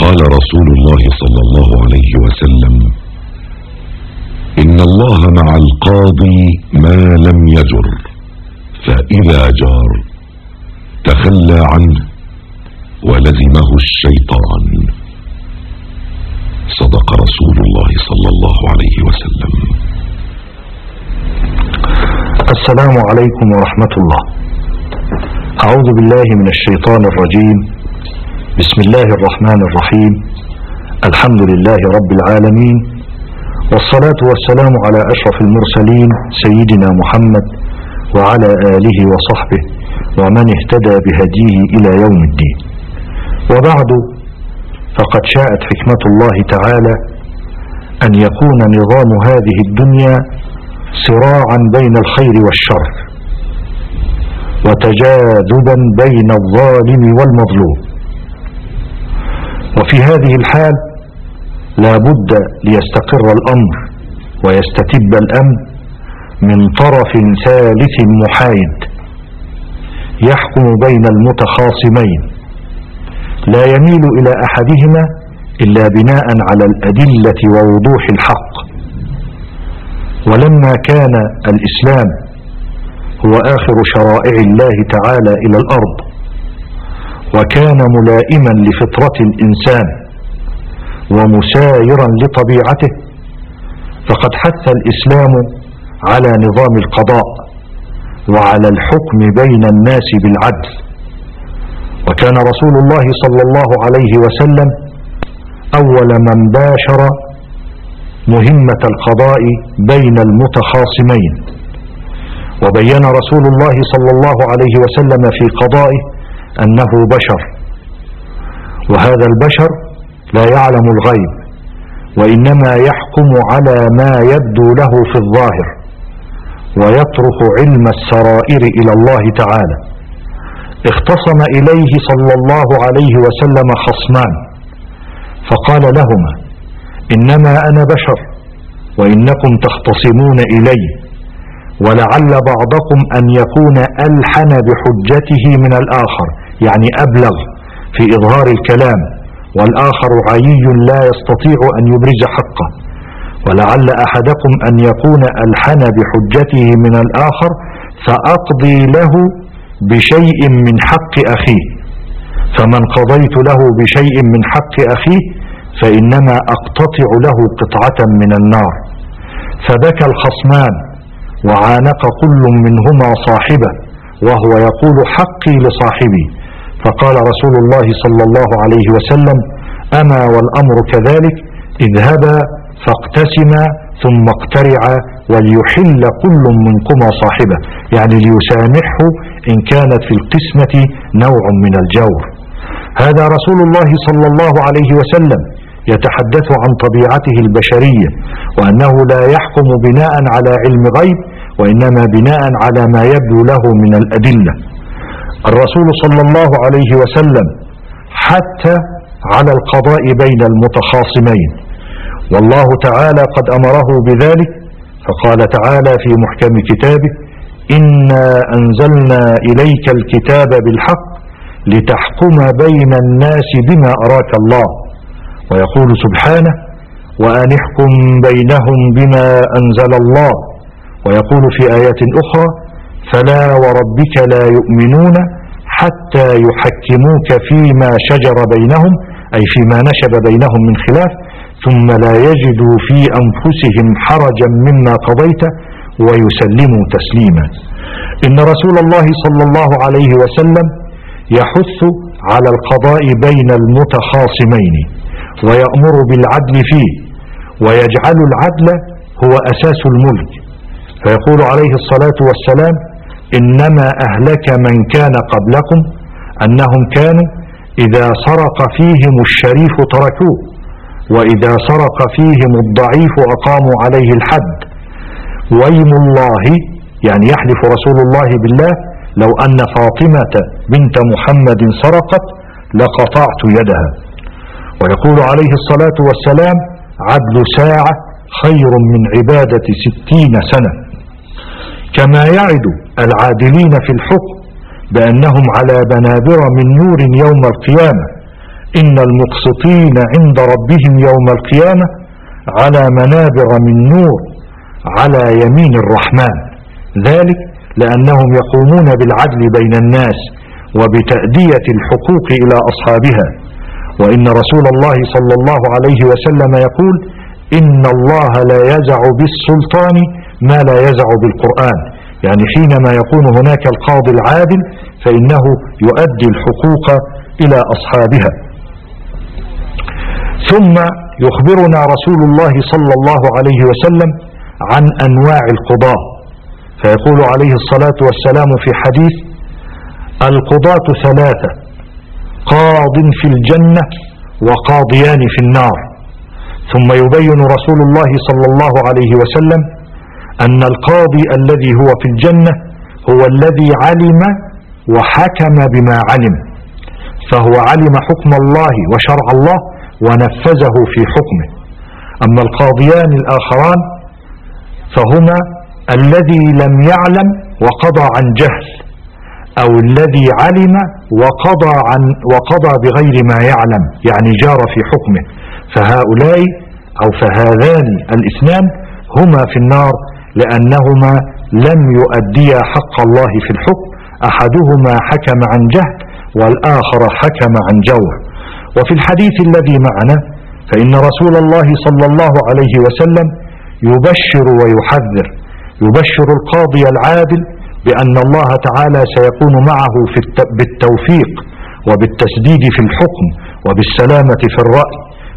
قال رسول الله صلى الله عليه وسلم: إن الله مع القاضي ما لم يجر، فإذا جار تخلى عنه ولزمه الشيطان. صدق رسول الله صلى الله عليه وسلم. السلام عليكم ورحمة الله. أعوذ بالله من الشيطان الرجيم. بسم الله الرحمن الرحيم. الحمد لله رب العالمين، والصلاة والسلام على أشرف المرسلين سيدنا محمد وعلى آله وصحبه ومن اهتدى بهديه إلى يوم الدين. وبعد، فقد شاءت حكمة الله تعالى أن يكون نظام هذه الدنيا صراعا بين الخير والشر، وتجاذبا بين الظالم والمظلوم. وفي هذه الحال لا بد ليستقر الأمر ويستتب الأمن من طرف ثالث محايد يحكم بين المتخاصمين، لا يميل إلى أحدهما إلا بناء على الأدلة ووضوح الحق. ولما كان الإسلام هو آخر شرائع الله تعالى إلى الأرض، وكان ملائما لفطرة الإنسان ومسايرا لطبيعته، فقد حث الإسلام على نظام القضاء وعلى الحكم بين الناس بالعدل. وكان رسول الله صلى الله عليه وسلم أول من باشر مهمة القضاء بين المتخاصمين، وبين رسول الله صلى الله عليه وسلم في قضائه أنه بشر، وهذا البشر لا يعلم الغيب، وإنما يحكم على ما يبدو له في الظاهر، ويترك علم السرائر إلى الله تعالى. اختصم إليه صلى الله عليه وسلم خصمان، فقال لهما: إنما أنا بشر وإنكم تختصمون إلي، ولعل بعضكم أن يكون ألحن بحجته من الآخر، يعني أبلغ في إظهار الكلام، والآخر عيي لا يستطيع أن يبرز حقه. ولعل أحدكم أن يكون ألحن بحجته من الآخر فأقضي له بشيء من حق أخيه، فمن قضيت له بشيء من حق أخيه فإنما أقتطع له قطعة من النار. فبكى الخصمان وعانق كل منهما صاحبه وهو يقول: حقي لصاحبي. فقال رسول الله صلى الله عليه وسلم: أما والأمر كذلك، اذهبا فاقتسما ثم اقترعا وليحل كل منكما صاحبه، يعني ليسامحه إن كانت في القسمة نوع من الجور. هذا رسول الله صلى الله عليه وسلم يتحدث عن طبيعته البشرية، وأنه لا يحكم بناء على علم غيب، وإنما بناء على ما يبدو له من الأدلة. الرسول صلى الله عليه وسلم حتى على القضاء بين المتخاصمين، والله تعالى قد أمره بذلك، فقال تعالى في محكم كتابه: إنا أنزلنا إليك الكتاب بالحق لتحكم بين الناس بما أراك الله. ويقول سبحانه: وأن احكم بينهم بما أنزل الله. ويقول في آيات أخرى: فلا وربك لا يؤمنون حتى يحكموك فيما شجر بينهم، أي فيما نشب بينهم من خلاف، ثم لا يجدوا في أنفسهم حرجا مما قضيت ويسلموا تسليما. إن رسول الله صلى الله عليه وسلم يحث على القضاء بين المتخاصمين، ويأمر بالعدل فيه، ويجعل العدل هو أساس الملك. فيقول عليه الصلاة والسلام: إنما أهلك من كان قبلكم أنهم كانوا إذا سرق فيهم الشريف تركوه، وإذا سرق فيهم الضعيف أقاموا عليه الحد. ويم الله، يعني يحلف رسول الله بالله: لو أن فاطمة بنت محمد سرقت لقطعت يدها. ويقول عليه الصلاة والسلام: عدل ساعة خير من عبادة 60 سنة. كما يعد العادلين في الحكم بأنهم على منابر من نور يوم القيامة، إن المقسطين عند ربهم يوم القيامة على منابر من نور على يمين الرحمن، ذلك لأنهم يقومون بالعدل بين الناس وبتأدية الحقوق إلى أصحابها. وإن رسول الله صلى الله عليه وسلم يقول: إن الله لا يزع بالسلطان ما لا يزع بالقرآن، يعني حينما يكون هناك القاضي العادل فإنه يؤدي الحقوق إلى أصحابها. ثم يخبرنا رسول الله صلى الله عليه وسلم عن أنواع القضاة، فيقول عليه الصلاة والسلام في حديث: القضاة ثلاثة، قاض في الجنة وقاضيان في النار. ثم يبين رسول الله صلى الله عليه وسلم أن القاضي الذي هو في الجنة هو الذي علم وحكم بما علم، فهو علم حكم الله وشرع الله ونفذه في حكمه. أما القاضيان الآخران فهما الذي لم يعلم وقضى عن جهل، أو الذي علم وقضى بغير ما يعلم، يعني جار في حكمه. فهؤلاء أو فهذان الاثنان هما في النار لأنهما لم يؤديا حق الله في الحكم، أحدهما حكم عن جهل والآخر حكم عن جور. وفي الحديث الذي معنا فإن رسول الله صلى الله عليه وسلم يبشر ويحذر، يبشر القاضي العادل بأن الله تعالى سيكون معه بالتوفيق وبالتسديد في الحكم وبالسلامة في الرأي،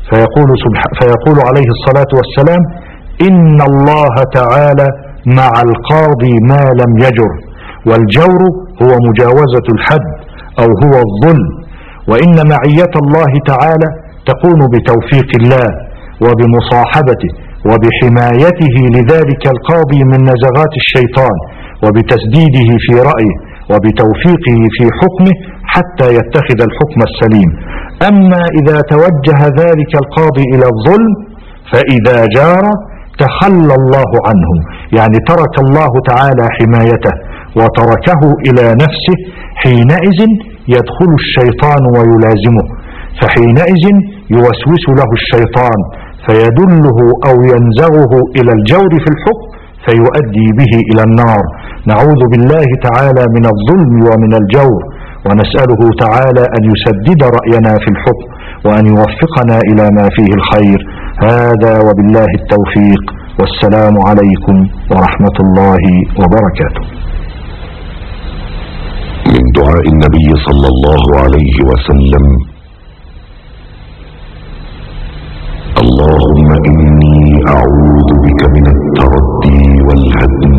فيقول عليه الصلاة والسلام: إن الله تعالى مع القاضي ما لم يجر، والجور هو مجاوزة الحد أو هو الظلم. وإن معية الله تعالى تكون بتوفيق الله وبمصاحبته وبحمايته لذلك القاضي من نزغات الشيطان وبتسديده في رأيه وبتوفيقه في حكمه حتى يتخذ الحكم السليم. أما إذا توجه ذلك القاضي إلى الظلم فإذا جار تخلى الله عنه، يعني ترك الله تعالى حمايته وتركه إلى نفسه، حينئذ يدخل الشيطان ويلازمه، فحينئذ يوسوس له الشيطان فيدله أو ينزغه إلى الجور في الحكم فيؤدي به إلى النار. نعوذ بالله تعالى من الظلم ومن الجور، ونسأله تعالى أن يسدد رأينا في الحكم وأن يوفقنا إلى ما فيه الخير. هذا وبالله التوفيق، والسلام عليكم ورحمة الله وبركاته. من دعاء النبي صلى الله عليه وسلم: اللهم إني أعوذ بك من التردي والهدم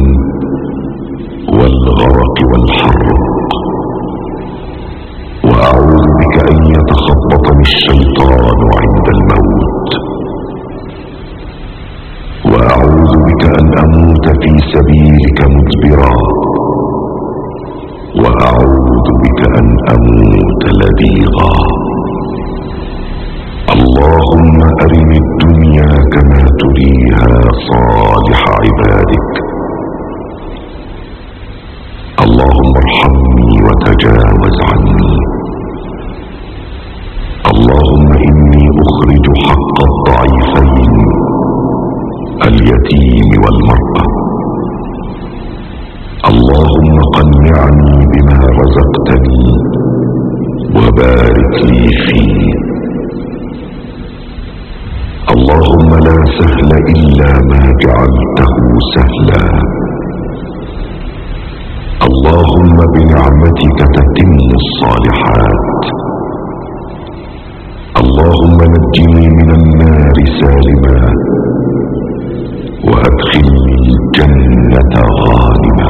والغرق والحرق، وأعوذ بك أن يتخبطني الشيطان عند الموت، وأعوذ بك أن أموت في سبيلك مدبرا، وأعوذ بك أن أموت لديغا. اللهم أرني الدنيا كما تريها صالح عبادك. اللهم ارحمني وتجاوز عني. اللهم إني أخرج حق الضعيفين اليتيم والمرأة. اللهم قنعني بما رزقتني وبارك لي فيه. اللهم لا سهل إلا ما جعلته سهلا. اللهم بنعمتك تتم الصالحات. اللهم نجني من النار سالما وأدخلني الجنة غانما.